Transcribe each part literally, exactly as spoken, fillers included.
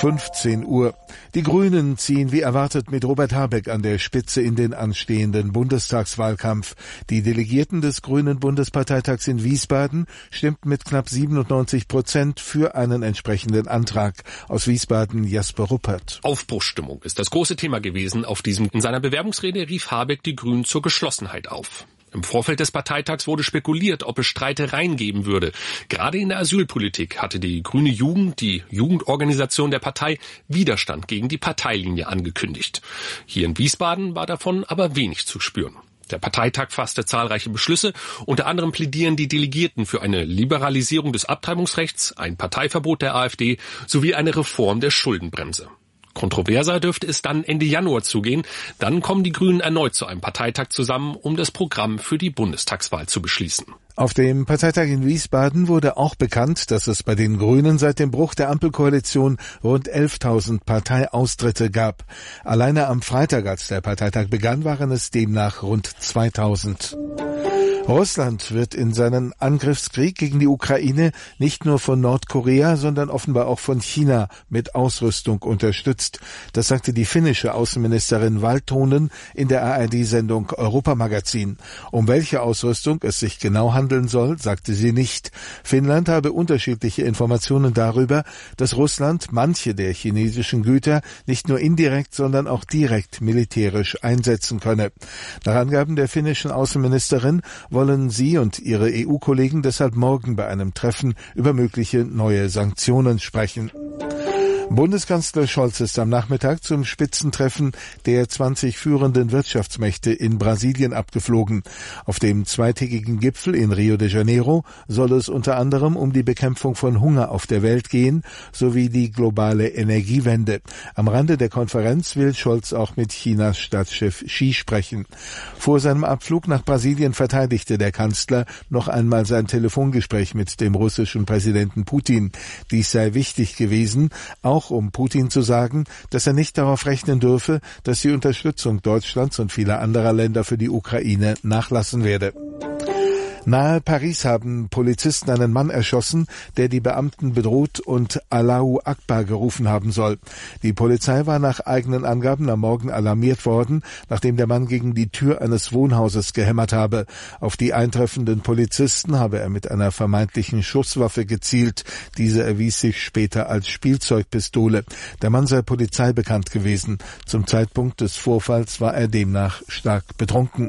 fünfzehn Uhr. Die Grünen ziehen wie erwartet mit Robert Habeck an der Spitze in den anstehenden Bundestagswahlkampf. Die Delegierten des Grünen Bundesparteitags in Wiesbaden stimmten mit knapp siebenundneunzig Prozent für einen entsprechenden Antrag. Aus Wiesbaden Jasper Ruppert. Aufbruchsstimmung ist das große Thema gewesen auf diesem. In seiner Bewerbungsrede rief Habeck die Grünen zur Geschlossenheit auf. Im Vorfeld des Parteitags wurde spekuliert, ob es Streitereien geben würde. Gerade in der Asylpolitik hatte die Grüne Jugend, die Jugendorganisation der Partei, Widerstand gegen die Parteilinie angekündigt. Hier in Wiesbaden war davon aber wenig zu spüren. Der Parteitag fasste zahlreiche Beschlüsse. Unter anderem plädieren die Delegierten für eine Liberalisierung des Abtreibungsrechts, ein Parteiverbot der AfD sowie eine Reform der Schuldenbremse. Kontroverser dürfte es dann Ende Januar zugehen. Dann kommen die Grünen erneut zu einem Parteitag zusammen, um das Programm für die Bundestagswahl zu beschließen. Auf dem Parteitag in Wiesbaden wurde auch bekannt, dass es bei den Grünen seit dem Bruch der Ampelkoalition rund elftausend Parteiaustritte gab. Alleine am Freitag, als der Parteitag begann, waren es demnach rund zweitausend. Russland wird in seinen Angriffskrieg gegen die Ukraine nicht nur von Nordkorea, sondern offenbar auch von China mit Ausrüstung unterstützt. Das sagte die finnische Außenministerin Valtonen in der A R D-Sendung Europamagazin. Um welche Ausrüstung es sich genau handeln soll, sagte sie nicht. Finnland habe unterschiedliche Informationen darüber, dass Russland manche der chinesischen Güter nicht nur indirekt, sondern auch direkt militärisch einsetzen könne. Nach Angaben der finnischen Außenministerin wollen sie und ihre E U-Kollegen deshalb morgen bei einem Treffen über mögliche neue Sanktionen sprechen. Bundeskanzler Scholz ist am Nachmittag zum Spitzentreffen der zwanzig führenden Wirtschaftsmächte in Brasilien abgeflogen. Auf dem zweitägigen Gipfel in Rio de Janeiro soll es unter anderem um die Bekämpfung von Hunger auf der Welt gehen, sowie die globale Energiewende. Am Rande der Konferenz will Scholz auch mit Chinas Staatschef Xi sprechen. Vor seinem Abflug nach Brasilien verteidigte der Kanzler noch einmal sein Telefongespräch mit dem russischen Präsidenten Putin. Dies sei wichtig gewesen, auch um Putin zu sagen, dass er nicht darauf rechnen dürfe, dass die Unterstützung Deutschlands und vieler anderer Länder für die Ukraine nachlassen werde. Nahe Paris haben Polizisten einen Mann erschossen, der die Beamten bedroht und Allahu Akbar gerufen haben soll. Die Polizei war nach eigenen Angaben am Morgen alarmiert worden, nachdem der Mann gegen die Tür eines Wohnhauses gehämmert habe. Auf die eintreffenden Polizisten habe er mit einer vermeintlichen Schusswaffe gezielt. Diese erwies sich später als Spielzeugpistole. Der Mann sei Polizei bekannt gewesen. Zum Zeitpunkt des Vorfalls war er demnach stark betrunken.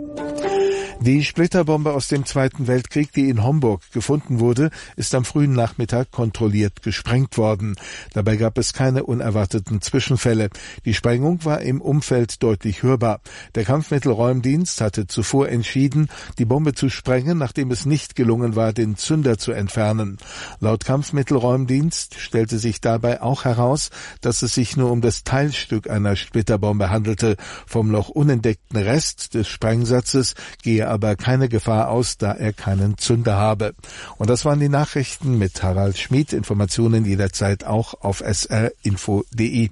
Die Splitterbombe aus dem Zweiten Weltkrieg, die in Homburg gefunden wurde, ist am frühen Nachmittag kontrolliert gesprengt worden. Dabei gab es keine unerwarteten Zwischenfälle. Die Sprengung war im Umfeld deutlich hörbar. Der Kampfmittelräumdienst hatte zuvor entschieden, die Bombe zu sprengen, nachdem es nicht gelungen war, den Zünder zu entfernen. Laut Kampfmittelräumdienst stellte sich dabei auch heraus, dass es sich nur um das Teilstück einer Splitterbombe handelte. Vom noch unentdeckten Rest des Sprengsatzes gehe aber keine Gefahr aus, da er keinen Zünder habe. Und das waren die Nachrichten mit Harald Schmid. Informationen jederzeit auch auf s r info punkt d e.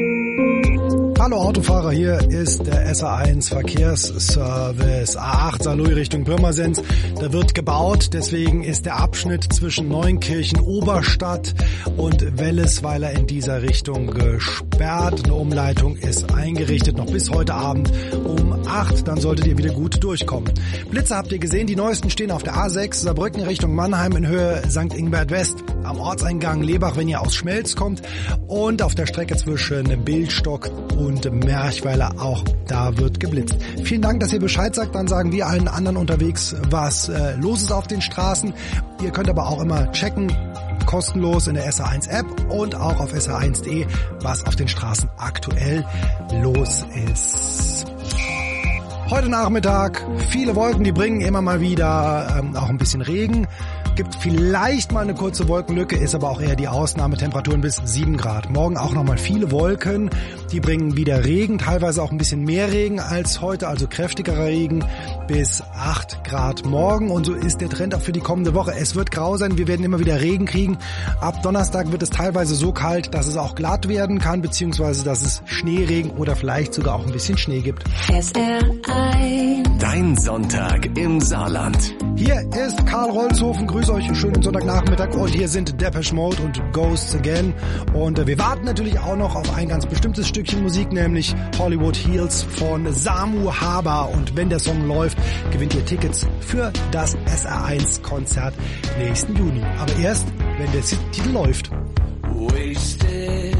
Hallo Autofahrer, hier ist der S A eins Verkehrsservice A acht Saarlouis Richtung Pirmasens. Da wird gebaut, deswegen ist der Abschnitt zwischen Neunkirchen Oberstadt und Wellesweiler in dieser Richtung gesperrt. Eine Umleitung ist eingerichtet, noch bis heute Abend um acht, dann solltet ihr wieder gut durchkommen. Blitze habt ihr gesehen, die neuesten stehen auf der A sechs Saarbrücken Richtung Mannheim in Höhe Sankt Ingbert West, am Ortseingang Lebach, wenn ihr aus Schmelz kommt, und auf der Strecke zwischen Bildstock und Merchweiler, auch da wird geblitzt. Vielen Dank, dass ihr Bescheid sagt, dann sagen wir allen anderen unterwegs, was äh, los ist auf den Straßen. Ihr könnt aber auch immer checken, kostenlos in der S A eins App und auch auf s a eins punkt d e, was auf den Straßen aktuell los ist. Heute Nachmittag viele Wolken, die bringen immer mal wieder ähm, auch ein bisschen Regen. Gibt vielleicht mal eine kurze Wolkenlücke, ist aber auch eher die Ausnahme. Temperaturen bis sieben Grad. Morgen auch nochmal viele Wolken, die bringen wieder Regen, teilweise auch ein bisschen mehr Regen als heute, also kräftigerer Regen bis acht Grad morgen. Und so ist der Trend auch für die kommende Woche. Es wird grau sein, wir werden immer wieder Regen kriegen. Ab Donnerstag wird es teilweise so kalt, dass es auch glatt werden kann, beziehungsweise dass es Schneeregen oder vielleicht sogar auch ein bisschen Schnee gibt. S R eins. Dein Sonntag im Saarland. Hier ist Karl Rolzhofen, grüße euch, schönen Sonntagnachmittag und hier sind Depeche Mode und Ghosts Again und wir warten natürlich auch noch auf ein ganz bestimmtes Stückchen Musik, nämlich Hollywood Heals von Samu Haber und wenn der Song läuft, gewinnt ihr Tickets für das S R eins Konzert nächsten Juni, aber erst, wenn der Titel läuft. Wasted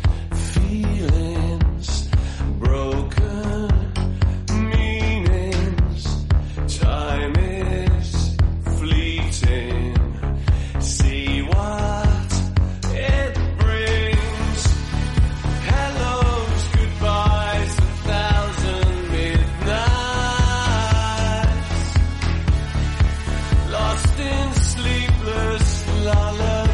feelings, broken meanings, time is fleeting, see what it brings, hellos, goodbyes, a thousand midnights, lost in sleepless lullaby.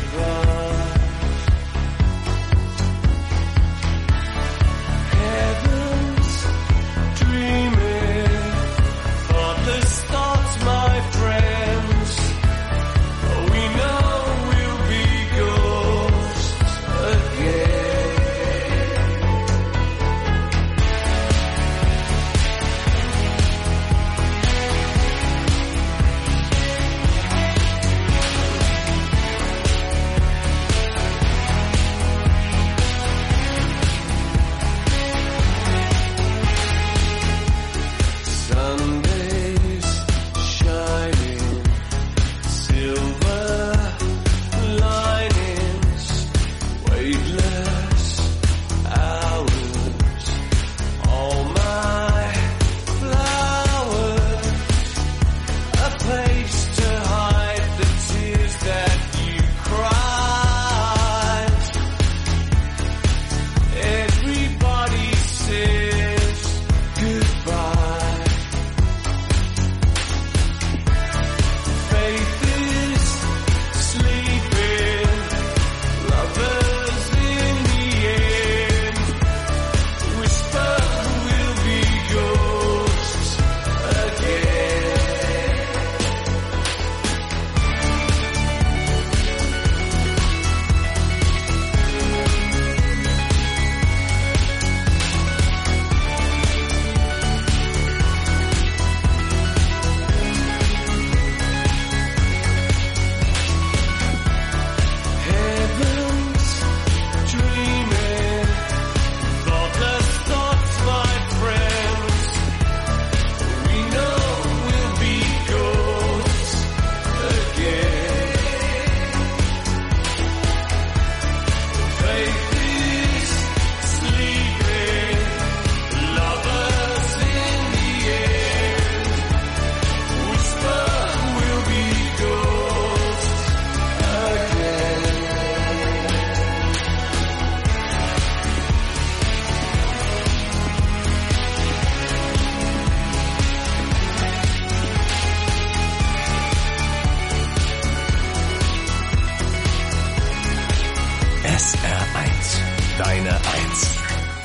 S R eins, deine Eins.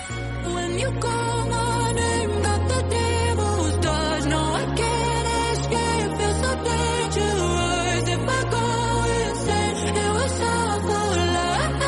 When you call my name, got the devil's touch. No, I can't escape. Feel so dangerous. If I go insane, it was all for love,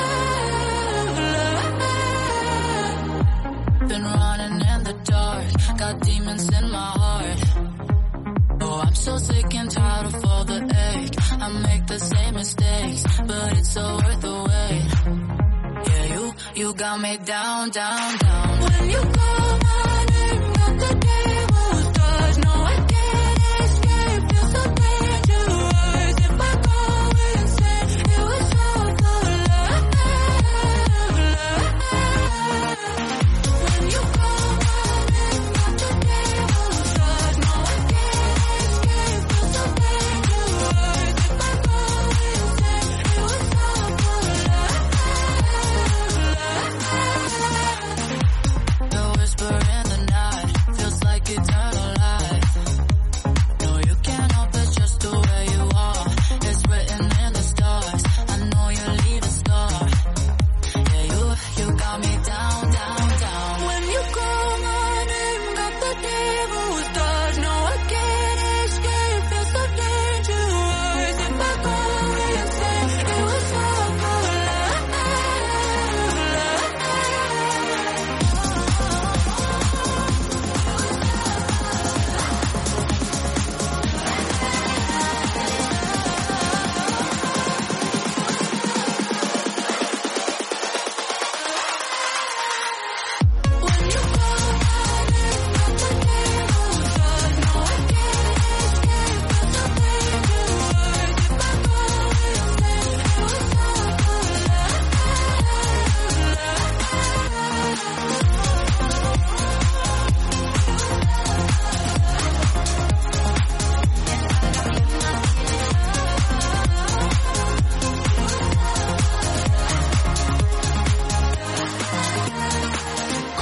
love. Been running in the dark, got demons in my heart. Oh, I'm so sick and tired of all the ache. I make the same mistakes, but it's so worth the wait. Yeah, you, you got me down, down, down. When you call my name, got the devil's touch. No, I can't escape, feel so dangerous. If I go insane, it was all for love, love. When you call my name, got the devil's touch. No, I can't escape, feel so dangerous. If I go insane, it was all for love, love. The whisper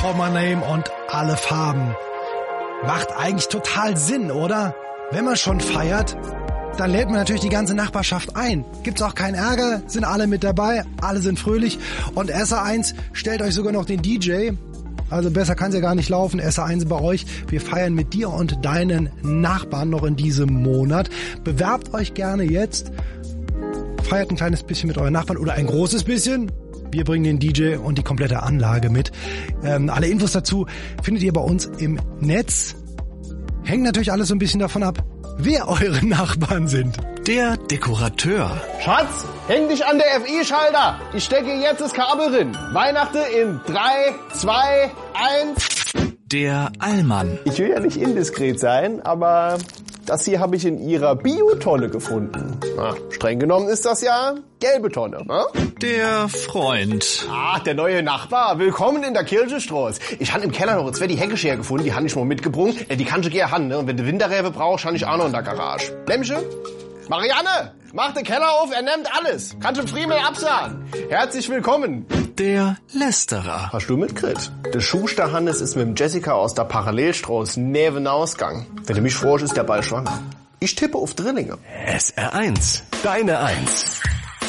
Call My Name und alle Farben. Macht eigentlich total Sinn, oder? Wenn man schon feiert, dann lädt man natürlich die ganze Nachbarschaft ein. Gibt's auch keinen Ärger, sind alle mit dabei, alle sind fröhlich. Und S A eins stellt euch sogar noch den D J. Also besser kann's ja gar nicht laufen. S A eins bei euch. Wir feiern mit dir und deinen Nachbarn noch in diesem Monat. Bewerbt euch gerne jetzt. Feiert ein kleines bisschen mit euren Nachbarn oder ein großes bisschen. Wir bringen den D J und die komplette Anlage mit. Ähm, alle Infos dazu findet ihr bei uns im Netz. Hängt natürlich alles so ein bisschen davon ab, wer eure Nachbarn sind. Der Dekorateur. Schatz, häng dich an der F I-Schalter. Ich stecke jetzt das Kabel drin. Weihnachten in drei, zwei, eins. Der Allmann. Ich will ja nicht indiskret sein, aber das hier habe ich in ihrer Biotonne gefunden. Na, streng genommen ist das ja gelbe Tonne. Na? Der Freund. Ah, der neue Nachbar. Willkommen in der Kirchestraße. Ich habe im Keller noch zwei die Heckeschere gefunden, die habe ich mal mitgebrungen. Äh, die kannst du gerne haben, ne? Und wenn du Winterräbe brauchst, habe ich auch noch in der Garage. Lämmchen? Marianne, mach den Keller auf, er nimmt alles. Kannst du Friemel absagen. Herzlich willkommen. Der Lästerer. Hast du mitgekriegt? Der Schuster Hannes ist mit dem Jessica aus der Parallelstraße neben Ausgang. Wenn du mich fragst, ist der bald schwanger. Ich tippe auf Drillinge. S R eins. Deine Eins.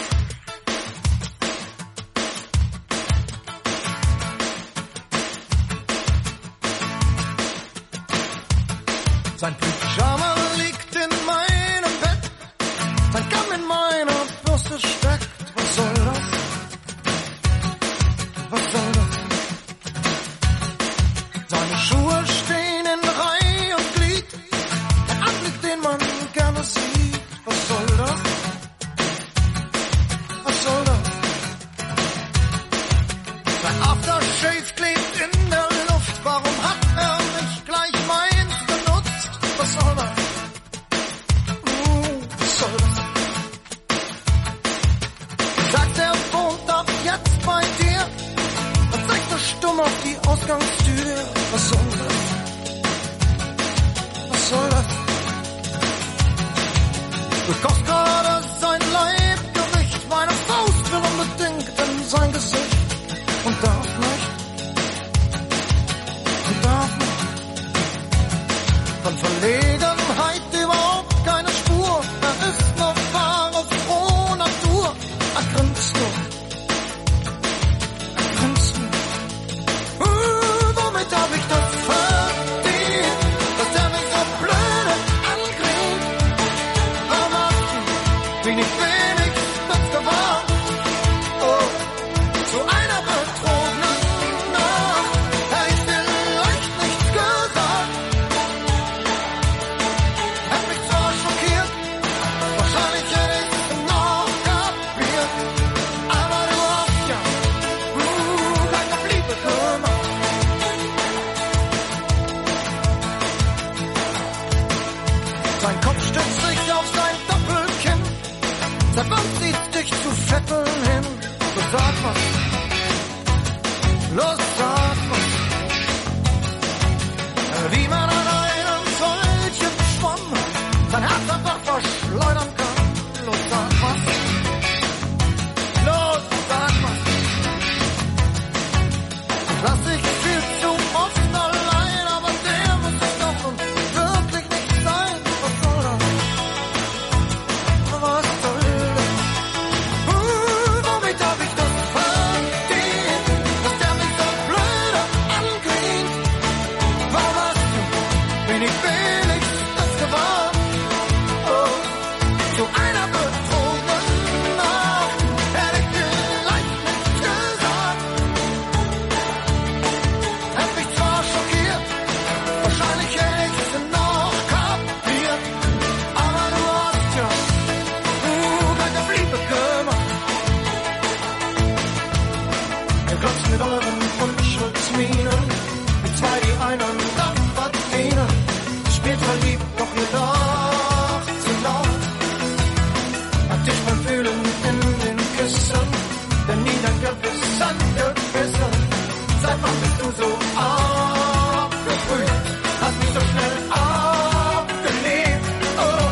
Sein Pyjama liegt in meinem Bett, sein Kamm in meiner Bürste steckt. Was soll das? Was soll das? Seine Schuhe stehen in Reihe und Glied, ein Anblick, den man gerne sieht. Was soll das? Was soll das? Sein Aftershave klebt in der Luft, warum hat er nicht gleich meins benutzt? Was soll das? Uh, was soll das? Sagt er wohnt ab jetzt bei dir und zeigt er stumm auf die Ausgangstür. Was soll das? Was soll das? Du kochst gerade sein Leibgericht, meine Faust will unbedingt in sein Gesicht und darf nicht, und darf nicht. Von Verlegenheit überhaupt keine Spur, er ist eine wahre, frohe Natur. Er grinst nur, er grinst nur. Uh, womit hab ich das verdient, dass er mich so blöde angrinst? Vermachten, bin ich wenigstens gewarnt. Oh, zu einer betrogenen Nacht, hätte ich vielleicht nicht gesagt. Hat mich zwar schockiert, wahrscheinlich hätte ich es noch kapiert, aber du hast ja, uh, keine Liebe gemacht. Sein Kopf stützt sich auf sein Doppelkinn, sein Band sieht dich zu Fetteln hin. So sag was, los sag was, wie man an einem solchen Schwamm sein Herz einfach verschleudern kann. Los sag was, los sag was, lass dich viel zu oft allein, aber der muss es doch nun wirklich nicht sein. Was soll das? Was soll das? Uh, womit hab ich das verdient, dass der mich so blöde angrinst? Warum hast du, bin ich wenigstens gewarnt? Oh, zu einer betrogenen Nacht hätte ich vielleicht nichts gesagt. Hätt mich zwar schockiert, wahrscheinlich hätte ich es noch kapiert, aber du hast ja, uh, keine Liebe gemacht. Ihr glotzt mit euren Unschuldsmienen, wie zwei, die einander verdienen. Spielt verliebt, doch ihr lacht zu laut. Hat dich beim Fühlen in den Küssen, denn nie dein Gewissen gebissen. Seit wann bist du so abgebrüht? Hast mich so schnell abgelehnt. Oh.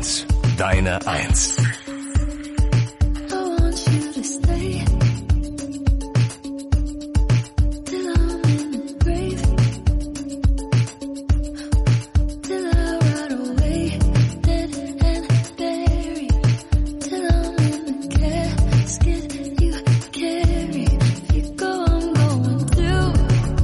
eins. Deine eins. I want you to stay till I'm in the grave, till I ride away, dead and buried, till I'm in the casket you carry. If you go, I'm going through,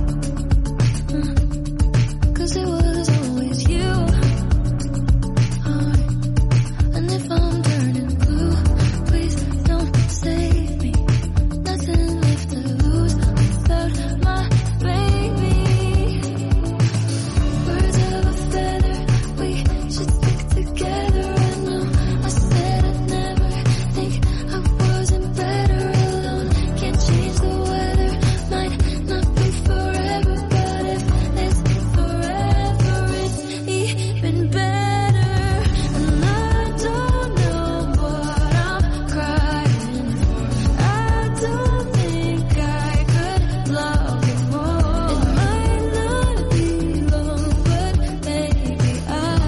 uh, 'cause it was always you. Alright. And if I'm turning blue, please don't save me. Nothing left to lose without my baby. Birds of a feather, we should stick together. I know I said I'd never think I wasn't better alone. Can't change the weather, might not be forever, but if it's forever, it's even better. And I don't know what I'm crying for. I don't think I could love you more. It might not be long, but baby, I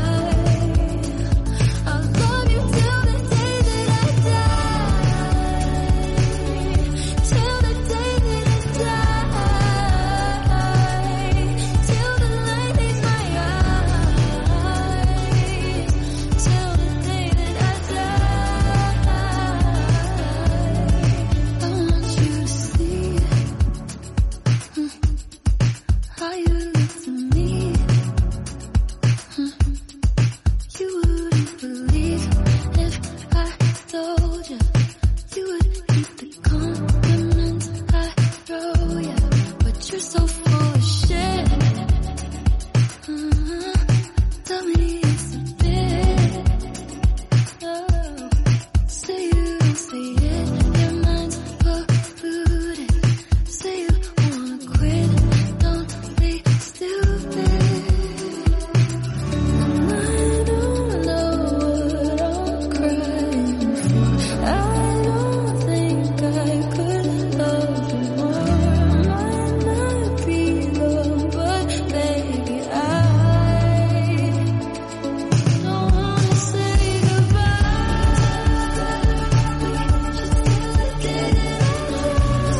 I'll love you till the day that I die. Till the day that I die. Till the light leaves my eyes. Till the day that I die. I want you to see mm, how you look to me. Mm, You wouldn't believe if I told you. You would keep the compliments I throw you, but you're so full of shit. Uh, Tell me it's a bit. Oh, say you don't say it, your mind's polluted. Say you wanna quit, don't be stupid. And I don't know what I'm crying for. I don't think I could love you more. Might not be long, but baby, I don't wanna say goodbye. Just till the day that I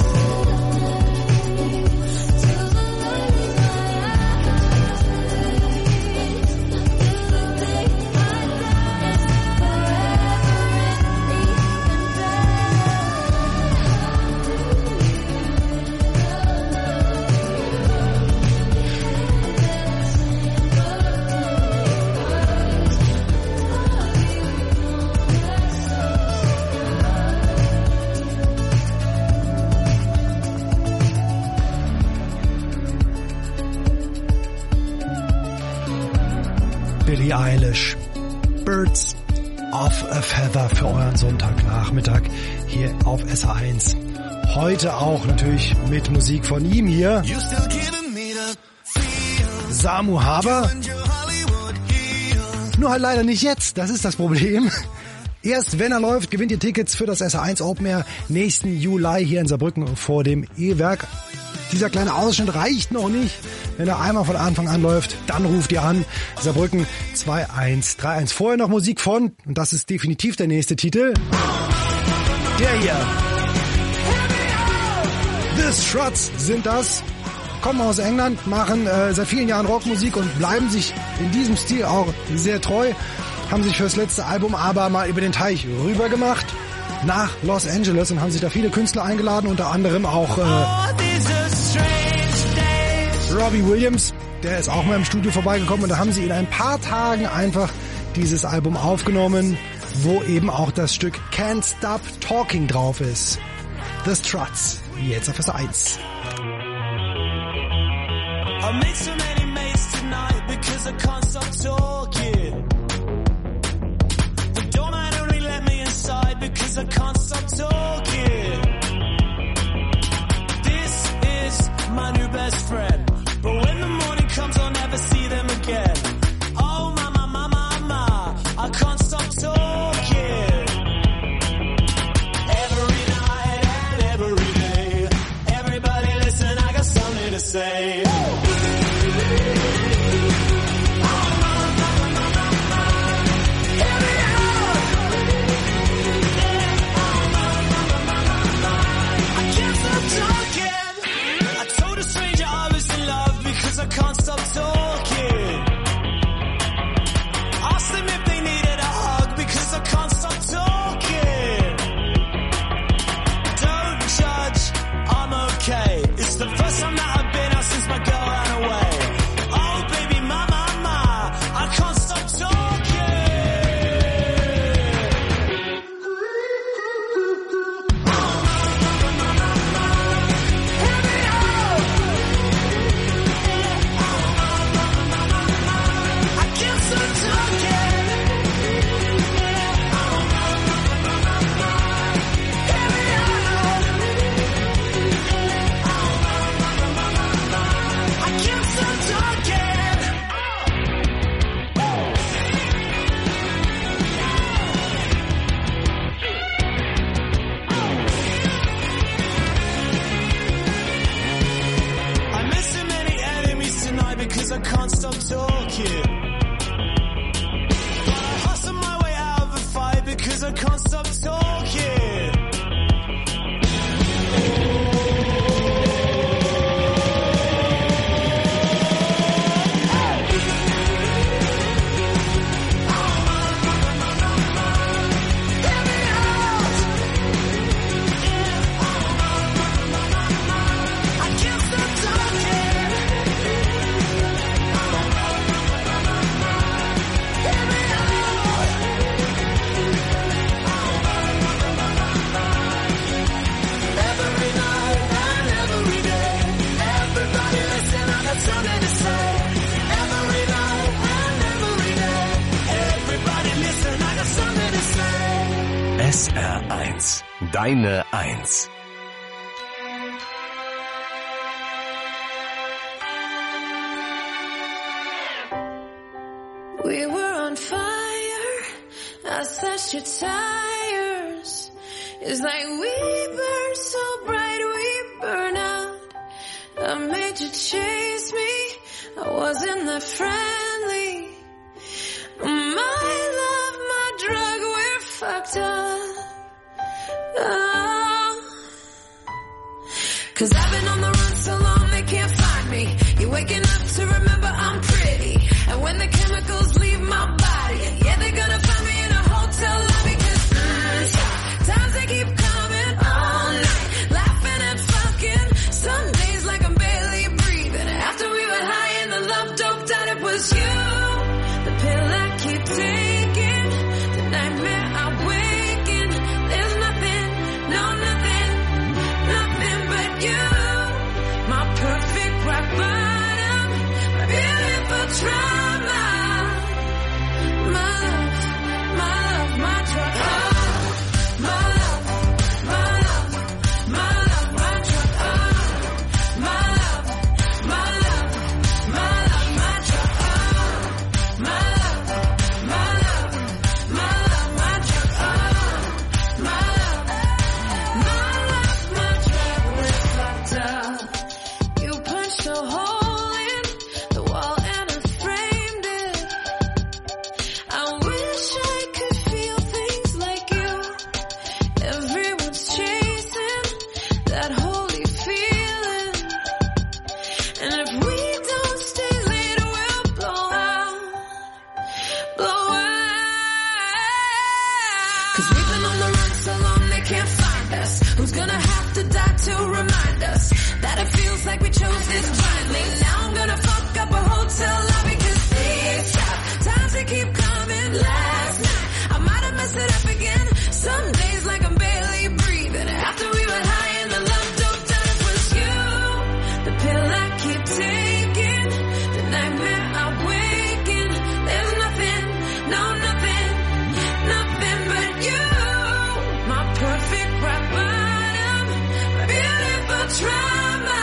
till the light in my eyes, till the day I die. It's forever, Billie Eilish. Birds of a Feather für euren Sonntagnachmittag hier auf S H eins. Heute auch natürlich mit Musik von ihm hier. Samu Haber. Nur halt leider nicht jetzt, das ist das Problem. Erst wenn er läuft, gewinnt ihr Tickets für das S H eins Open Air nächsten Juli hier in Saarbrücken vor dem E-Werk. Dieser kleine Ausschnitt reicht noch nicht. Wenn er einmal von Anfang an läuft, dann ruft ihr an. Saarbrücken zwei eins drei eins. Vorher noch Musik von, und das ist definitiv der nächste Titel, der hier. The Struts sind das. Kommen aus England, machen äh, seit vielen Jahren Rockmusik und bleiben sich in diesem Stil auch sehr treu. Haben sich fürs letzte Album aber mal über den Teich rüber gemacht nach Los Angeles und haben sich da viele Künstler eingeladen, unter anderem auch äh, Robbie Williams, der ist auch mal im Studio vorbeigekommen und da haben sie in ein paar Tagen einfach dieses Album aufgenommen, wo eben auch das Stück Can't Stop Talking drauf ist. The Struts, jetzt auf S eins. I made so many mates tonight because I can't stop talking. The doorman only let me inside because I can't stop talking. This is my new best friend. But when the morning comes, I'll never see them again. Oh, mama, mama, mama, I can't stop talking. Every night and every day, everybody listen, I got something to say. Oh, mama, mama, mama, mama, every can't stop talking. S R eins, deine Eins. We were on fire, I slashed your tires. It's like we burn so bright, we burn out. I made you chase me, I wasn't that friendly. My love, my drug, we're fucked up. Oh. Cause I've been on the run so long they can't find me. You're waking up to remember I'm pretty. And when the chemicals leave my body, yeah, they're gonna find me in a hotel lobby. Cause mm, times they keep coming all night, laughing and fucking. Some days like I'm barely breathing. After we were high and the love doped out, it was you. The pill I keep taking, the nightmare I wake in. There's nothing, no nothing, nothing but you. My perfect rock bottom, my beautiful trauma. My love, my love, my drug. Oh, my love, my love, my love, my drug. Oh, my love, my love, my love, my drug. Oh, my love, my love, my love, my drug. Oh, my love, my love, my drug. We're fucked up. You punched a hole in the wall and I framed it. I wish I could feel things like you. Everyone's chasing that holy feeling. And if we don't stay later, we'll blow out, blow out. Cause we've been on the run so long they can't find us. Who's gonna have to die to remind us that it feels like we chose this blindly? Now I'm gonna fuck up a hotel lobby. Cause these times they keep coming. Last night I might have messed it up again. Some days like I'm barely breathing. After we were high and the love doped out, it was you. The pill I keep taking, the nightmare I wake in. There's nothing, no nothing, nothing but you. My perfect rock bottom, my beautiful trauma.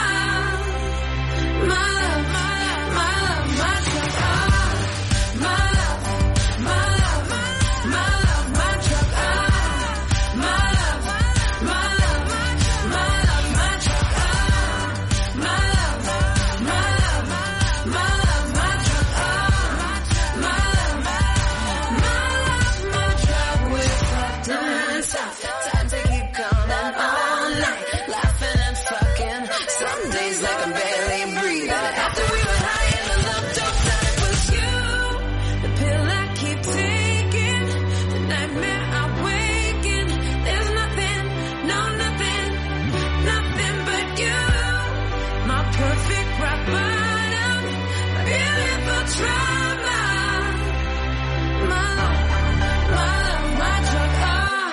My love, my love, my love, my drug. Oh, my love, my love, my love, my drug. Oh, my love, my love, my love, my drug. Oh, my love, my love, my love, my drug. Oh, my love, my love, my drug. We're fucked up. Times they keep coming all night, laughing and fucking. Some days like I'm barely breathing. After we were high and the love doped out, it was you. The pill I keep taking, the nightmare I wake in. There's nothing, no nothing, nothing but you. My perfect rock bottom, my beautiful trauma. My love, my love, my drug. Oh.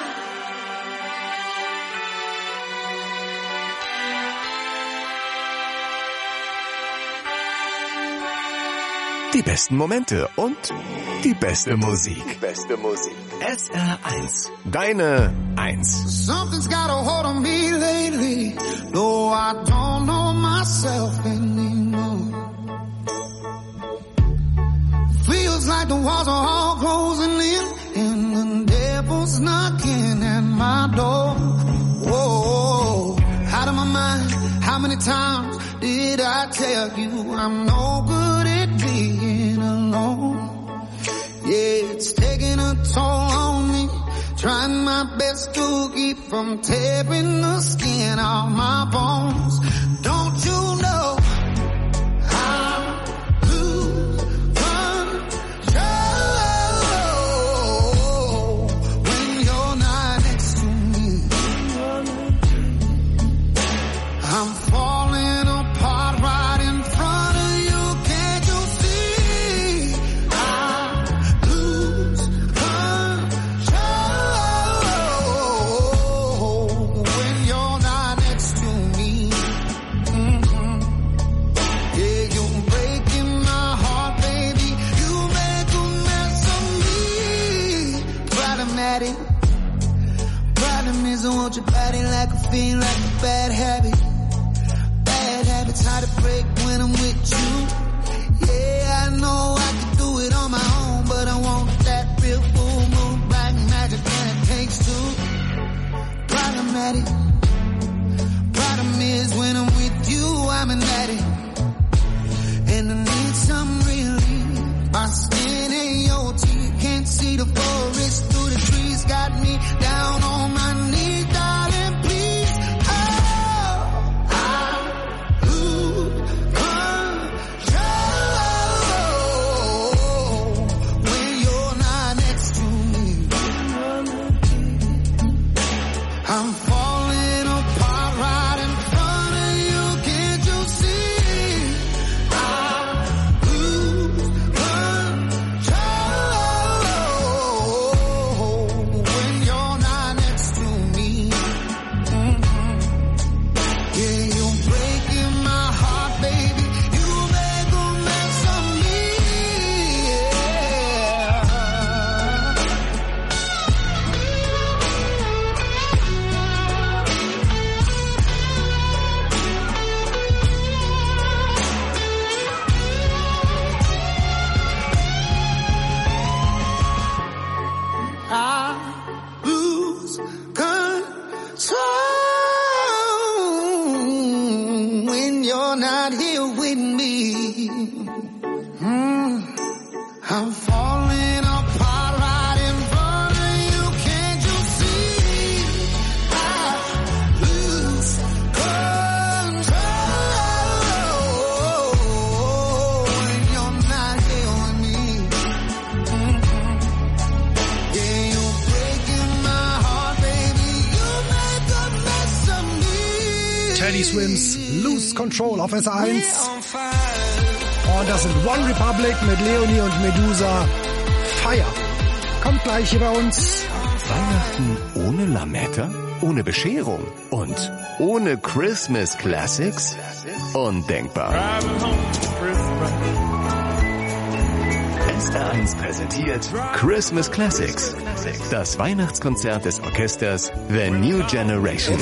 Die besten Momente und die beste Musik. Beste Musik. S R eins, deine Eins. Something's got a hold on me lately, though I don't know myself anymore. Feels like the walls are all closing in, and the devil's knocking at my door. Whoa, out of my mind, how many times did I tell you I'm no good at being alone? Yeah, it's taking a toll on me, Trying my best to keep from tearing the skin off my bones. Don't you know I lose control when you're not next to me? I'm falling apart right in front of you. Can't you see? I lose control when you're not next to me. Mm-hmm. Yeah, you're breaking my heart, baby. You make a mess of me. Problematic. Problem is I want your body like a fiend, like a bad habit. Bad habits hard to break when I'm with you. Yeah, I know I can do it on my own, but I want that real full moon, black magic, and it takes two. Problematic. Problem is when I'm with you, I'm an addict. And I need some relief. My skin and your teeth can't see the forest through the trees. Got me down on my knees, darling, please. Oh, I lose control when you're not next to me. I'm falling apart right in front of you. Can't you see? I lose control when you're not next to me. Mhm. Yeah, you're breaking my heart, baby. You make a mess of me. I lose control when you're not here with me. Mm. I'm falling apart right in front of you. Can't you see? I lose control when you're not here with me. Mhm. Yeah, you're breaking my heart, baby. You make a mess of me. Teddy Swims, Lose Control auf S A eins. Und das sind One Republic mit Leonie und Medusa. Fire. Kommt gleich hier bei uns. Weihnachten ohne Lametta, ohne Bescherung und ohne Christmas Classics? Undenkbar. S R eins präsentiert Christmas Classics, das Weihnachtskonzert des Orchesters The New Generation.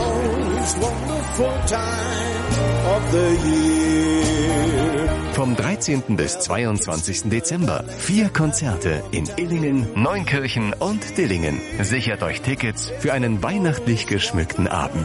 Vom dreizehnten bis zweiundzwanzigsten Dezember. Vier Konzerte in Illingen, Neunkirchen und Dillingen. Sichert euch Tickets für einen weihnachtlich geschmückten Abend.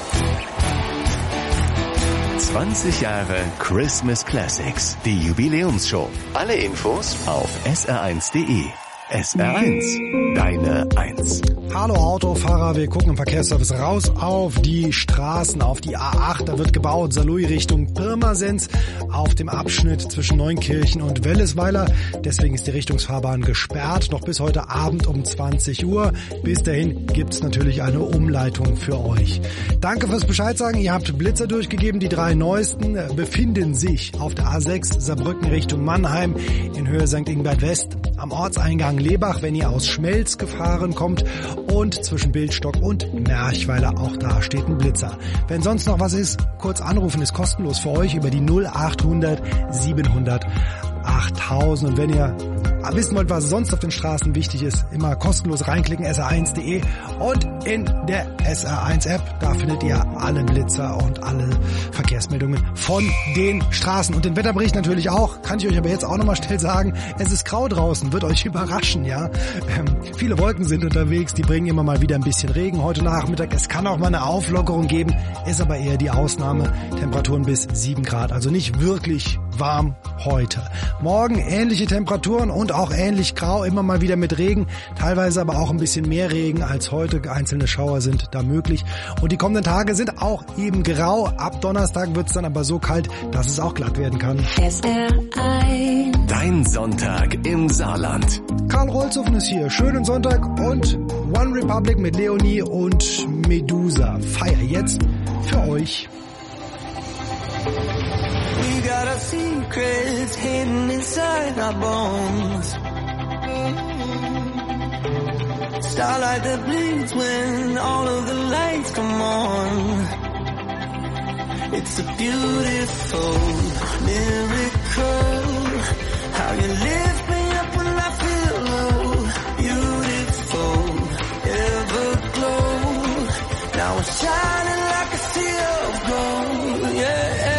zwanzig Jahre Christmas Classics, die Jubiläumsshow. Alle Infos auf S R eins punkt de. S R eins, deine Eins. Hallo Autofahrer, wir gucken im Verkehrsservice raus auf die Straßen, auf die A acht. Da wird gebaut, Saarlouis Richtung Pirmasens auf dem Abschnitt zwischen Neunkirchen und Wellesweiler. Deswegen ist die Richtungsfahrbahn gesperrt, noch bis heute Abend um zwanzig Uhr. Bis dahin gibt's natürlich eine Umleitung für euch. Danke fürs Bescheid sagen. Ihr habt Blitzer durchgegeben. Die drei neuesten befinden sich auf der A sechs Saarbrücken Richtung Mannheim in Höhe Sankt Ingbert West am Ortseingang Lebach, wenn ihr aus Schmelz gefahren kommt, und zwischen Bildstock und Merchweiler, auch da steht ein Blitzer. Wenn sonst noch was ist, kurz anrufen, ist kostenlos für euch über die null achthundert siebenhundert achttausend. Und wenn ihr wissen wollt, was sonst auf den Straßen wichtig ist, immer kostenlos reinklicken, S R eins punkt de, und in der S R eins App, da findet ihr alle Blitzer und alle Verkehrsmeldungen von den Straßen und den Wetterbericht natürlich auch. Kann ich euch aber jetzt auch nochmal schnell sagen, es ist grau draußen, wird euch überraschen, ja. Ähm, viele Wolken sind unterwegs, die bringen immer mal wieder ein bisschen Regen heute Nachmittag. Es kann auch mal eine Auflockerung geben, ist aber eher die Ausnahme. Temperaturen bis sieben Grad, also nicht wirklich warm heute. Morgen ähnliche Temperaturen und auch ähnlich grau, immer mal wieder mit Regen, teilweise aber auch ein bisschen mehr Regen als heute. Einzelne Schauer sind da möglich. Und die kommenden Tage sind auch eben grau. Ab Donnerstag wird es dann aber so kalt, dass es auch glatt werden kann. Dein Sonntag im Saarland. Karl Rolzhofen ist hier. Schönen Sonntag und One Republic mit Leonie und Medusa. Feier jetzt für euch. We got our secrets hidden inside our bones. Starlight that bleeds when all of the lights come on. It's a beautiful miracle. How you lift me up when I feel low. Beautiful, everglow. Now I'm shining like a sea of gold. Yeah.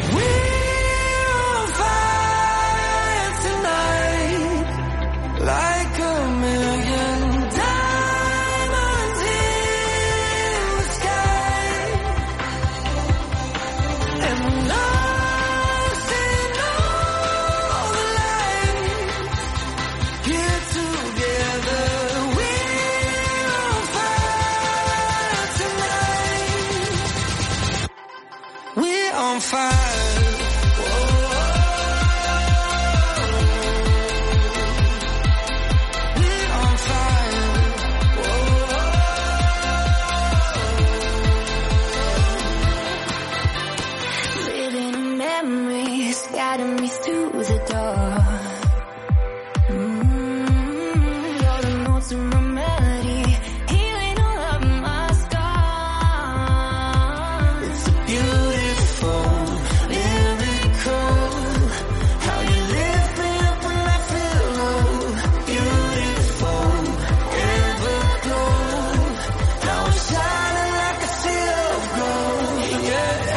Like a million diamonds in the sky, and we're lost in all the light. Here together, we're on fire tonight. We're on fire. Guiding me through the door. Mm-hmm. You're the notes in my melody, healing all of my scars. It's a beautiful miracle. How you lift me up when I feel low. Beautiful, everglow. Now I'm shining like a sea of gold. Yeah.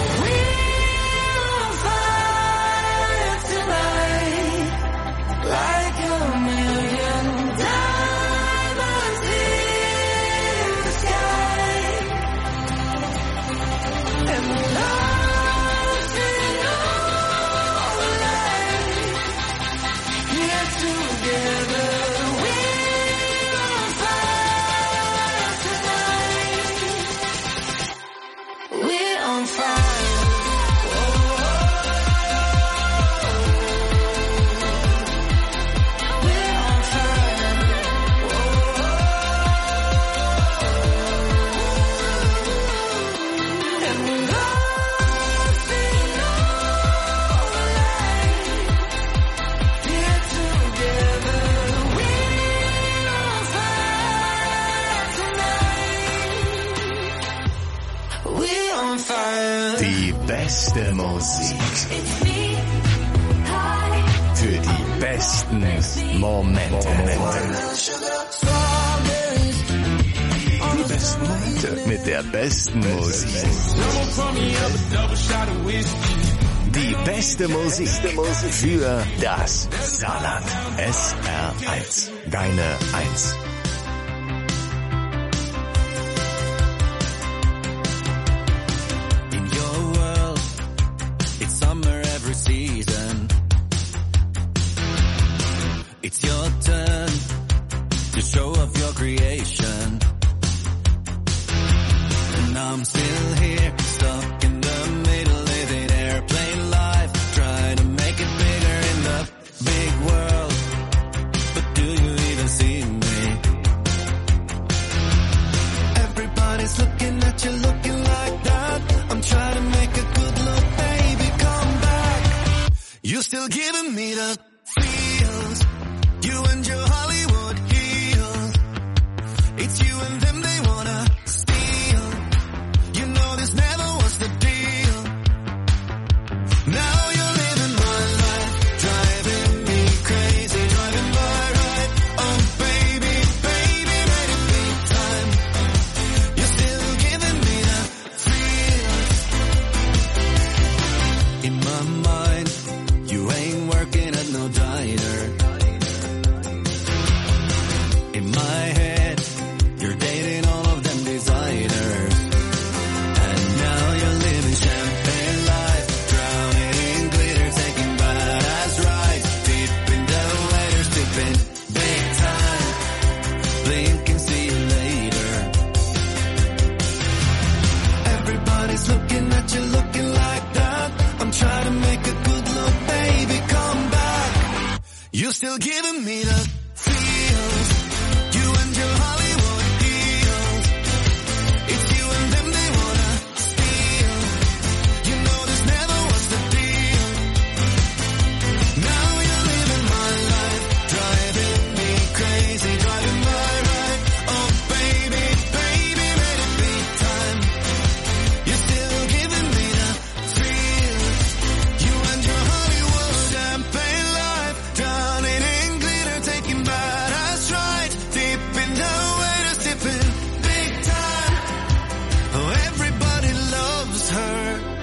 Like a million diamonds in the sky, and we're lost in all the light. Here together, we're on fire tonight. We're on fire. Die beste Musik für die besten Momente. Die besten Momente mit der besten Musik. Die beste Musik für das Saarland. S R eins. Deine Eins. It's your turn to show off your creation. And I'm still here, stuck in the middle, living airplane life, trying to make it bigger in the big world. But do you even see me? Everybody's looking at you, looking like that. I'm trying to make a good look, baby, come back. You're still giving me the feels. You and your Hollywood heels. It's you and them they wanna steal. You know this never was the deal. Now you're living my life, driving me crazy, driving my right. Oh baby, baby, let it be time. You're still giving me the feels. In my mind, you ain't working at no diner. still giving me the feels. You and your Hollywood heels. It's you and them they wanna steal. You know this never was the deal. Now you're living my life, driving me crazy, driving my ride. Oh baby, baby, let it be time. You're still giving me the feels. You and your Hollywood champagne life, drowning in glitter, taking badass rides, dipping down, waiters dipping big time. Oh, everybody loves her.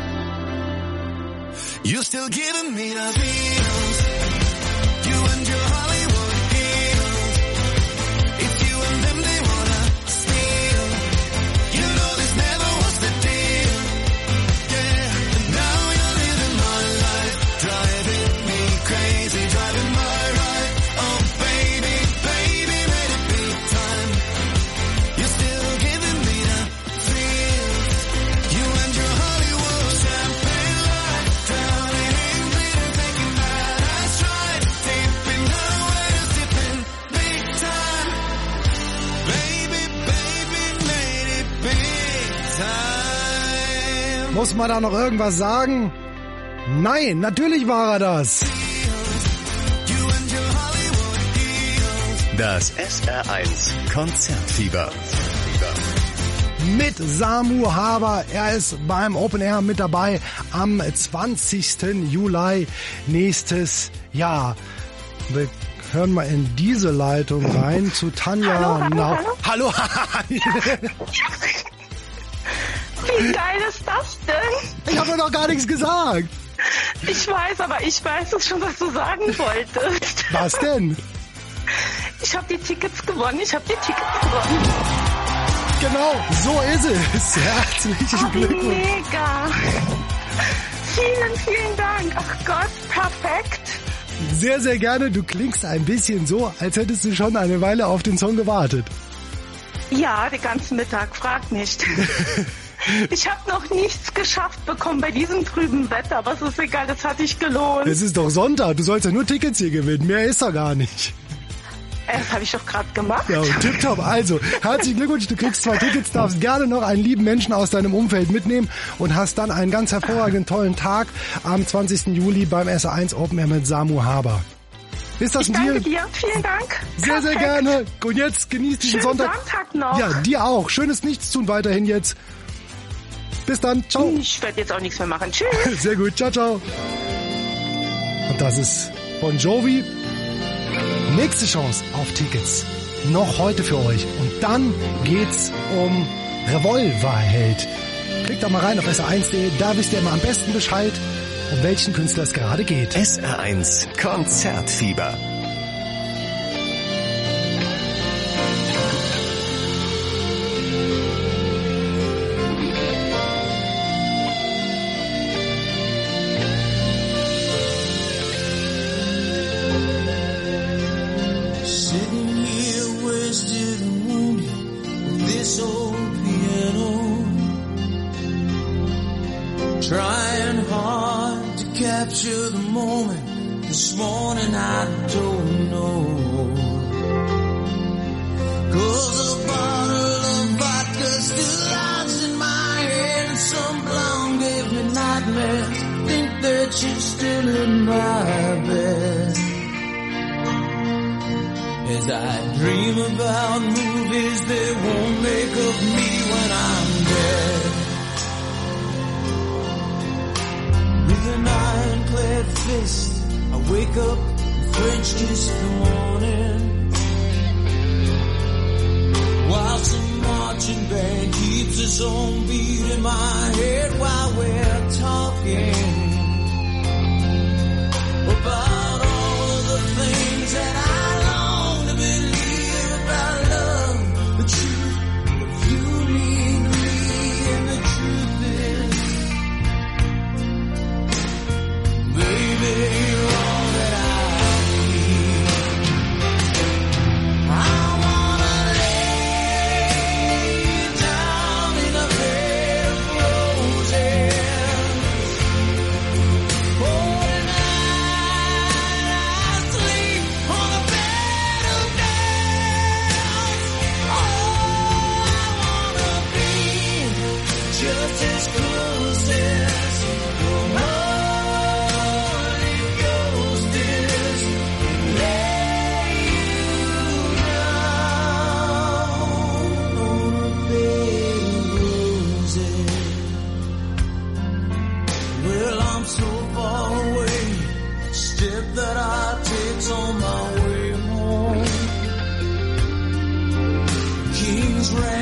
You're still giving me the feels. You and your Hollywood heels. It's you and them they wanna steal. You know this never was the deal. Yeah, now you're living my life, driving me crazy, driving my ride. Oh baby, baby, let it be time. You're still giving me the feels. You and your Hollywood champagne life, drowning in glitter, taking badass rides, dipping down, waiters dipping big time. Baby, baby, made it big time. Muss man da noch irgendwas sagen? Nein, natürlich war er das. You and your Hollywood heels. Das S R eins Konzertfieber. Mit Samu Haber. Er ist beim Open Air mit dabei am zwanzigsten Juli nächstes Jahr. Wir hören mal in diese Leitung rein zu Tanja. Hallo, hallo, Nau- hallo. Wie geil ist das denn? Ich habe doch gar nichts gesagt. Ich weiß, aber ich weiß es schon, was du sagen wolltest. Was denn? Ich habe die Tickets gewonnen, ich habe die Tickets gewonnen. Genau, so ist es. Herzlichen Oh, wie Glückwunsch. mega. Vielen, vielen Dank. Ach Gott, perfekt. Sehr, sehr gerne. Du klingst ein bisschen so, als hättest du schon eine Weile auf den Song gewartet. Ja, den ganzen Mittag, frag nicht. Ich habe noch nichts geschafft bekommen bei diesem trüben Wetter, aber es ist egal, das hat sich gelohnt. Es ist doch Sonntag, du sollst ja nur Tickets hier gewinnen, mehr ist doch gar nicht. Das habe ich doch gerade gemacht. Ja, tipptopp. Also, herzlichen Glückwunsch, du kriegst zwei Tickets, darfst gerne noch einen lieben Menschen aus deinem Umfeld mitnehmen und hast dann einen ganz hervorragenden, tollen Tag am zwanzigsten Juli beim S R eins Open Air mit Samu Haber. Ist das Ich ein danke Deal? dir, vielen Dank. Sehr, sehr Perfekt. gerne. Und jetzt genießt diesen Schönen Sonntag. Sonntag noch. Ja, dir auch. Schönes Nichtstun weiterhin jetzt. Bis dann. Ciao. Ich werde jetzt auch nichts mehr machen. Tschüss. Sehr gut. Ciao, ciao. Und das ist Bon Jovi. Nächste Chance auf Tickets. Noch heute für euch. Und dann geht's um Revolverheld. Klickt da mal rein auf S R eins punkt de. Da wisst ihr immer am besten Bescheid, um welchen Künstler es gerade geht. S R eins Konzertfieber. Sitting here wasted and wounded with this old piano, trying hard to capture the moment. This morning I don't know, 'cause a bottle of vodka still lies in my head, and some blonde gave me nightmares. Think that she's still in my bed. As I dream about movies that won't make of me when I'm dead. With an ironclad fist, I wake up and French kiss the morning, while some marching band keeps its own beat in my head while we're talking about all of the things that I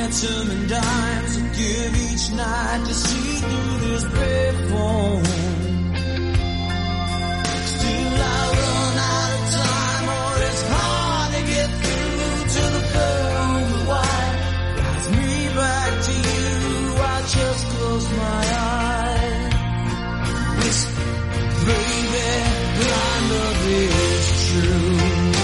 ransom and dimes I give each night to see through this payphone. Still I run out of time, or it's hard to get through to the girl who white guides me back to you. I just close my eyes, whisper, baby, I love is true.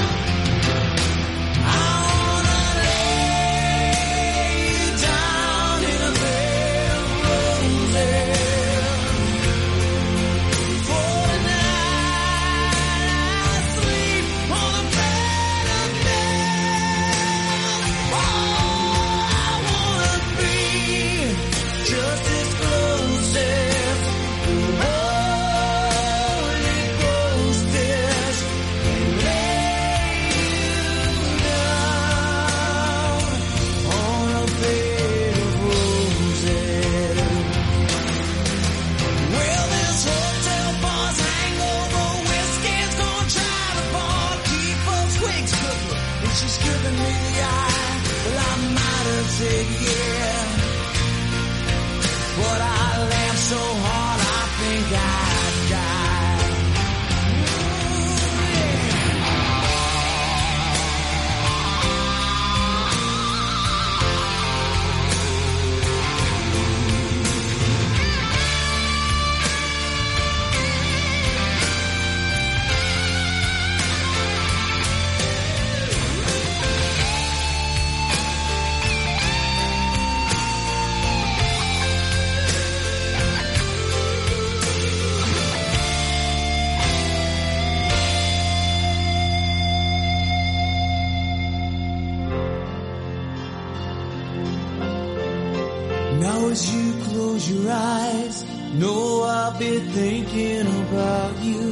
Now as you close your eyes, know I'll be thinking about you.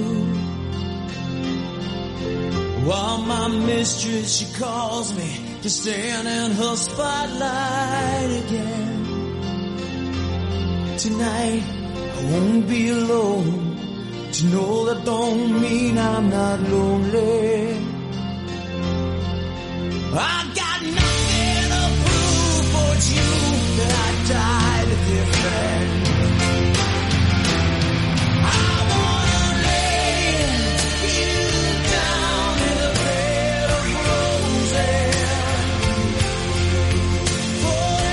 While my mistress, she calls me to stand in her spotlight again. Tonight, I won't be alone. To know that don't mean I'm not lonely. I got nothing to prove, for it's you that I died to defend. I wanna lay you down in a bed of roses for a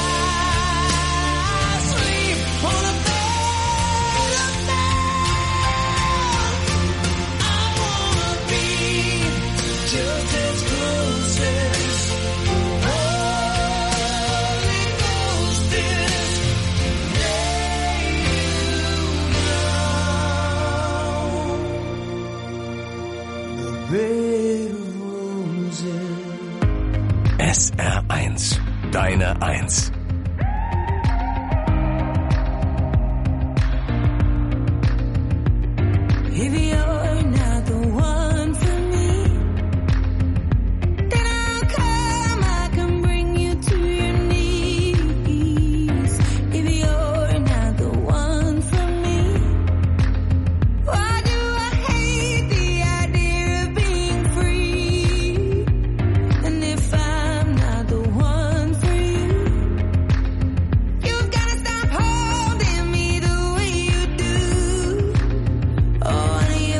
night, sleep on a bed of nails. I wanna be just as close as Holy Ghost is. Lay you down, a bed of roses. S R eins, deine Eins. If you're not the one for me, then I'll come, I can bring you to your knees. If you're not the one for me, why do I hate the idea of being free? And if I'm not the one for you, you've got to stop holding me the way you do. Oh, honey,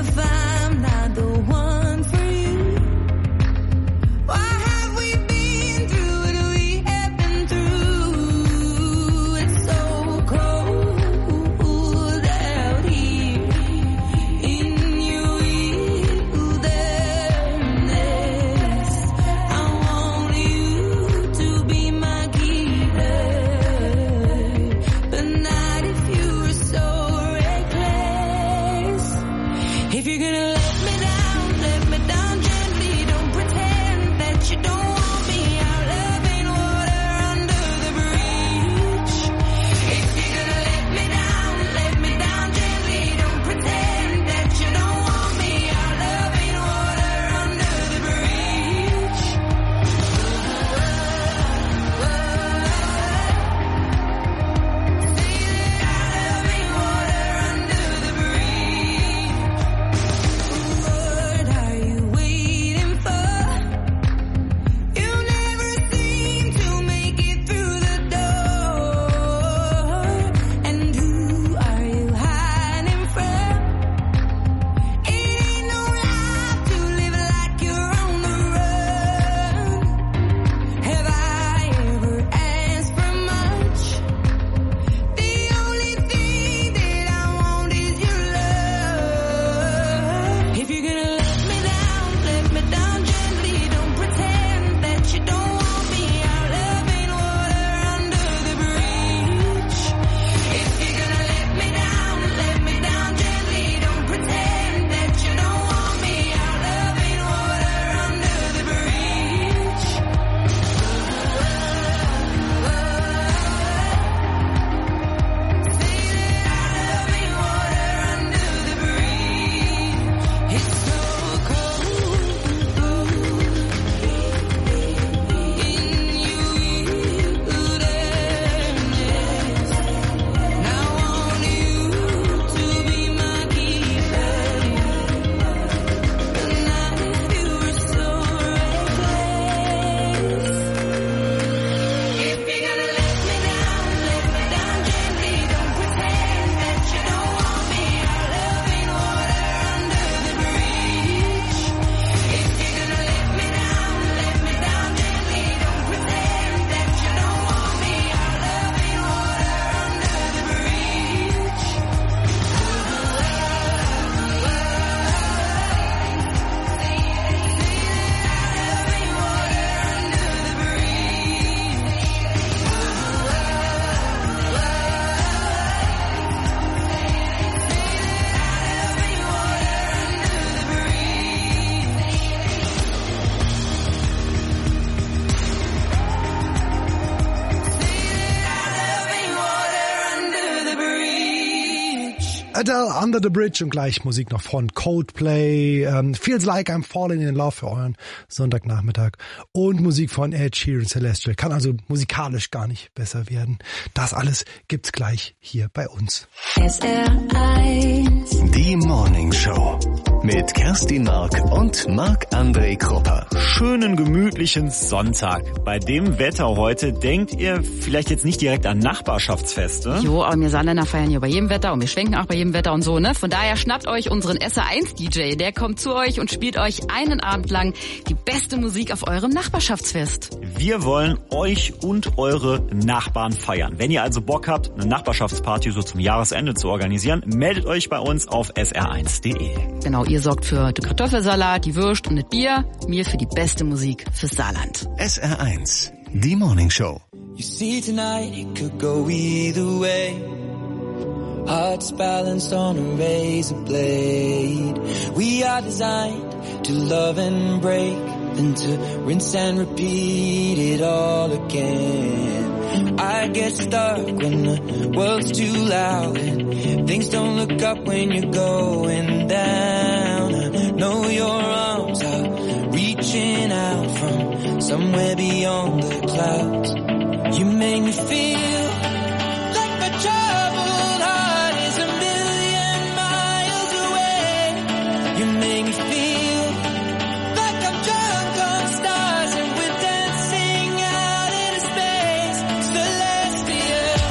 Adele, Under the Bridge und gleich Musik noch von Coldplay, ähm, Feels Like I'm Falling in Love für euren Sonntagnachmittag und Musik von Ed Sheeran, Celestial. Kann also musikalisch gar nicht besser werden. Das alles gibt's gleich hier bei uns. S R eins. Die Morning Show mit Kerstin Mark und Marc-André Krupper. Schönen, gemütlichen Sonntag. Bei dem Wetter heute denkt ihr vielleicht jetzt nicht direkt an Nachbarschaftsfeste? Jo, aber wir Saarländer feiern ja bei jedem Wetter und wir schwenken auch bei jedem Wetter und so, ne? Von daher schnappt euch unseren S R eins D J. Der kommt zu euch und spielt euch einen Abend lang die beste Musik auf eurem Nachbarschaftsfest. Wir wollen euch und eure Nachbarn feiern. Wenn ihr also Bock habt, eine Nachbarschaftsparty so zum Jahresende zu organisieren, meldet euch bei uns auf S R eins Punkt de. Genau, ihr sorgt für den Kartoffelsalat, die Würst und das Bier, mir für die beste Musik fürs Saarland. S R eins, die Morning Show. You see tonight it could go either way. Hearts balanced on a razor blade. We are designed to love and break, then to rinse and repeat it all again. I get stuck when the world's too loud and things don't look up when you're going down. I know your arms are reaching out from somewhere beyond the clouds. You make me feel like my troubled heart is a million miles away. You make me feel like I'm drunk on stars and we're dancing out into space, celestial.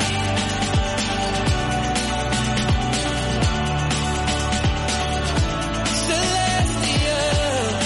Celestial.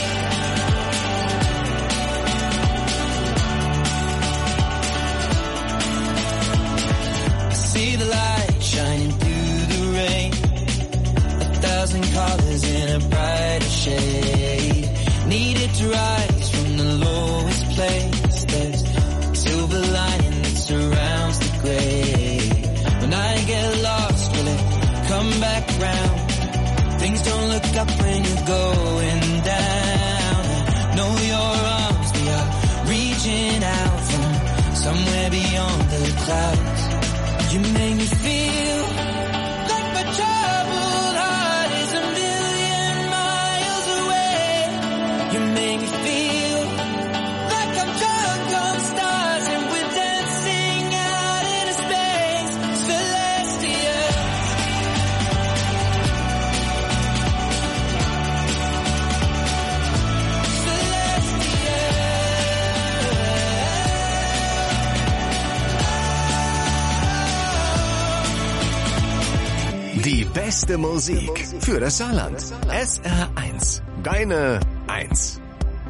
See the light shining through the rain, a thousand colors in a brighter shade. Needed to rise from the lowest place. There's silver lining that surrounds the gray. When I get lost, will it come back round? Things don't look up when you're going down. I know your arms, they are reaching out from somewhere beyond the clouds. You make me feel like my troubled heart is a million miles away. You make me feel like I'm drunk on stars and we're dancing out into space, celestial. Die beste Musik für das Saarland. S R eins, deine eins.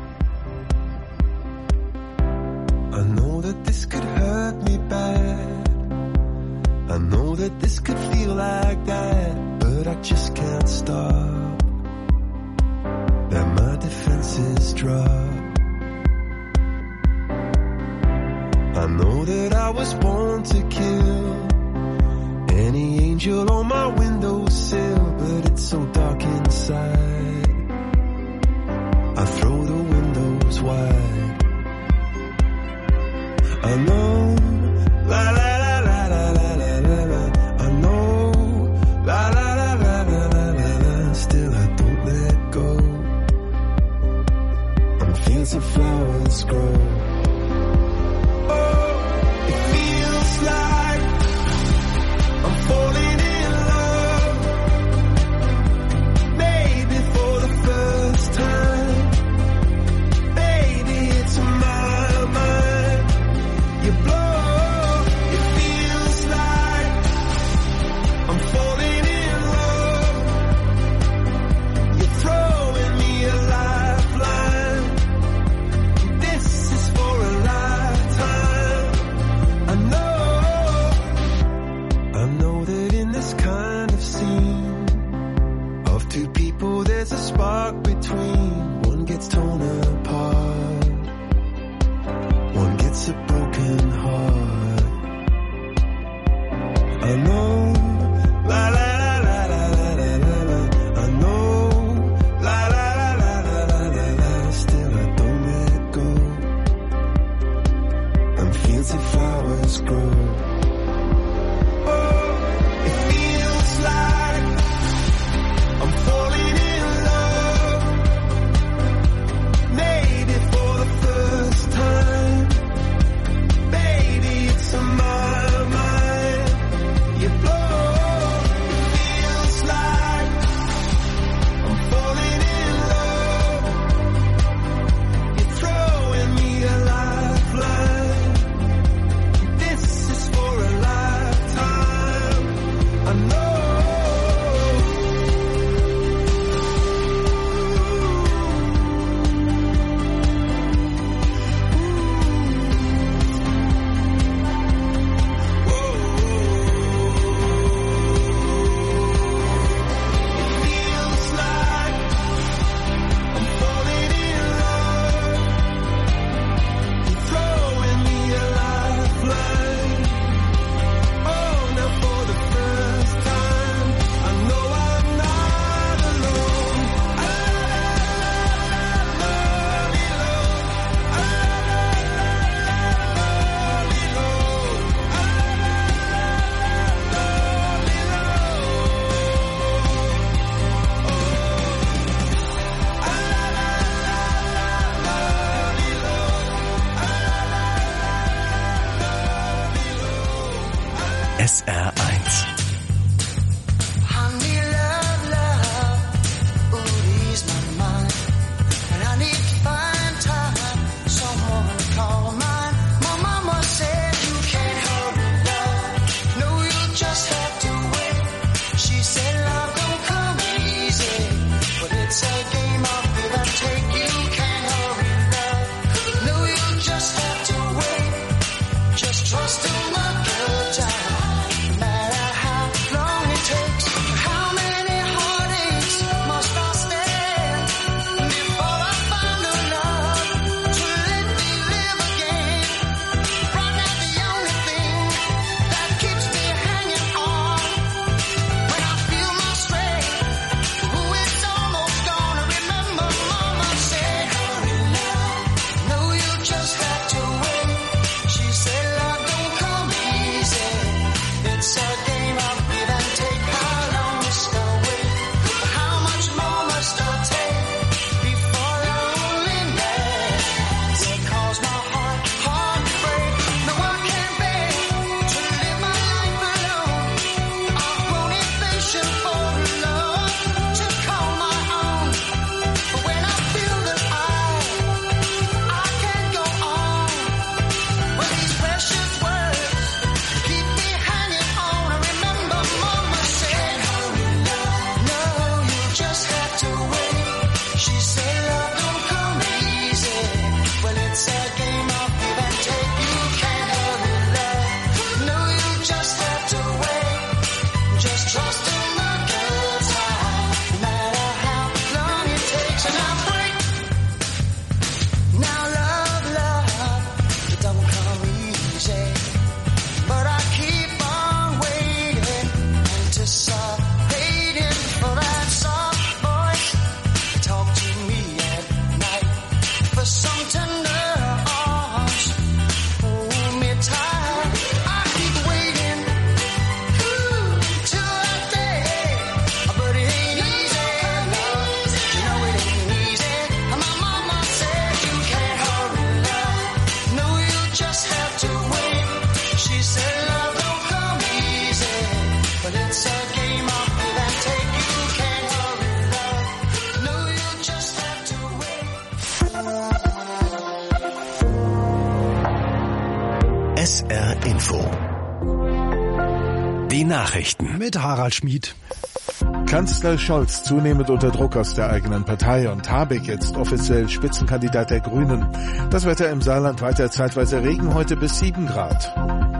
I know that this could hurt me bad. I know that this could feel like that, but I just can't stop. That my defenses drop. I know that I was born to kill. Any angel on my windowsill, but it's so dark inside. I throw the windows wide. I know, la la la la la la la la la. I know, la la la la la la la la. Still I don't let go. And fields of flowers grow. Oh, it feels like I'm falling in love, maybe for the first time. Baby, it's my mind. You blow, it feels like I'm falling in love. You're throwing me a lifeline. This is for a lifetime. I know. I know that in this kind of scene of two people there's a spark between. One gets torn apart, one gets a broken heart. I know, la la la la la la la la. I know, la la la la la la la la. Still I don't let go. And fields of flowers grow. It feels like S R eins. Honey, love, love, ooh, ease my mind. And I need to find time, someone to call mine. My mama said you can't hurry love. No, you just have to wait. She said love don't come easy, but it's a game of give and take. You can't hurry love. No, you just have to wait. Just trust in the good time. S R Info. Die Nachrichten. Mit Harald Schmid. Kanzler Scholz zunehmend unter Druck aus der eigenen Partei und Habeck jetzt offiziell Spitzenkandidat der Grünen. Das Wetter im Saarland weiter zeitweise Regen, heute bis sieben Grad.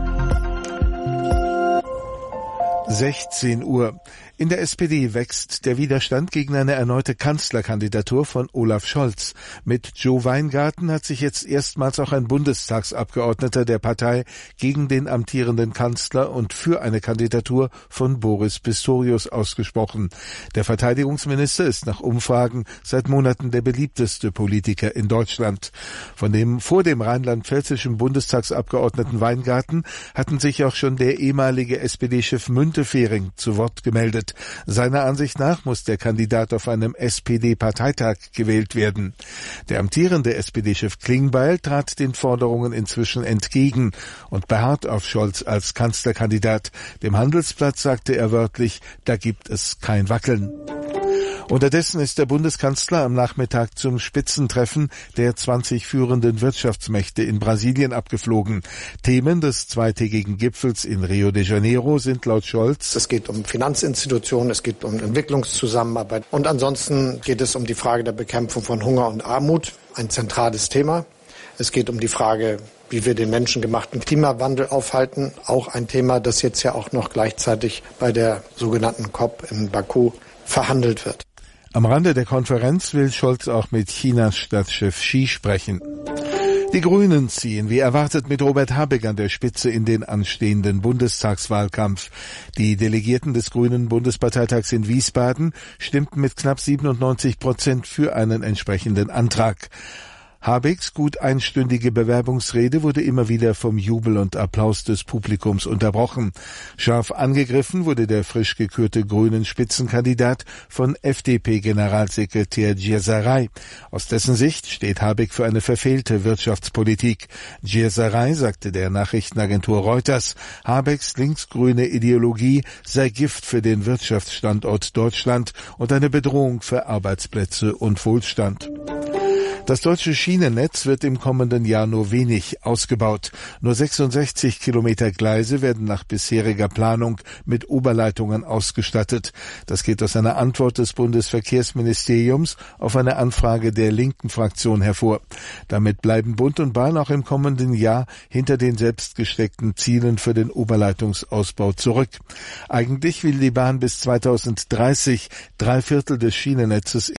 sechzehn Uhr. In der S P D wächst der Widerstand gegen eine erneute Kanzlerkandidatur von Olaf Scholz. Mit Joe Weingarten hat sich jetzt erstmals auch ein Bundestagsabgeordneter der Partei gegen den amtierenden Kanzler und für eine Kandidatur von Boris Pistorius ausgesprochen. Der Verteidigungsminister ist nach Umfragen seit Monaten der beliebteste Politiker in Deutschland. Von dem vor dem rheinland-pfälzischen Bundestagsabgeordneten Weingarten hatten sich auch schon der ehemalige S P D-Chef Müntefering zu Wort gemeldet. Seiner Ansicht nach muss der Kandidat auf einem S P D-Parteitag gewählt werden. Der amtierende S P D-Chef Klingbeil trat den Forderungen inzwischen entgegen und beharrt auf Scholz als Kanzlerkandidat. Dem Handelsblatt sagte er wörtlich, da gibt es kein Wackeln. Unterdessen ist der Bundeskanzler am Nachmittag zum Spitzentreffen der zwanzig führenden Wirtschaftsmächte in Brasilien abgeflogen. Themen des zweitägigen Gipfels in Rio de Janeiro sind laut Scholz: Es geht um Finanzinstitutionen, es geht um Entwicklungszusammenarbeit und ansonsten geht es um die Frage der Bekämpfung von Hunger und Armut, ein zentrales Thema. Es geht um die Frage, wie wir den menschengemachten Klimawandel aufhalten, auch ein Thema, das jetzt ja auch noch gleichzeitig bei der sogenannten COP in Baku verhandelt wird. Am Rande der Konferenz will Scholz auch mit Chinas Staatschef Xi sprechen. Die Grünen ziehen, wie erwartet, mit Robert Habeck an der Spitze in den anstehenden Bundestagswahlkampf. Die Delegierten des Grünen Bundesparteitags in Wiesbaden stimmten mit knapp siebenundneunzig Prozent für einen entsprechenden Antrag. Habecks gut einstündige Bewerbungsrede wurde immer wieder vom Jubel und Applaus des Publikums unterbrochen. Scharf angegriffen wurde der frisch gekürte grünen Spitzenkandidat von F D P-Generalsekretär Djesaray. Aus dessen Sicht steht Habeck für eine verfehlte Wirtschaftspolitik. Djesaray sagte der Nachrichtenagentur Reuters, Habecks linksgrüne Ideologie sei Gift für den Wirtschaftsstandort Deutschland und eine Bedrohung für Arbeitsplätze und Wohlstand. Das deutsche Schienennetz wird im kommenden Jahr nur wenig ausgebaut. Nur sechsundsechzig Kilometer Gleise werden nach bisheriger Planung mit Oberleitungen ausgestattet. Das geht aus einer Antwort des Bundesverkehrsministeriums auf eine Anfrage der linken Fraktion hervor. Damit bleiben Bund und Bahn auch im kommenden Jahr hinter den selbstgesteckten Zielen für den Oberleitungsausbau zurück. Eigentlich will die Bahn bis zweitausenddreißig drei Viertel des Schienennetzes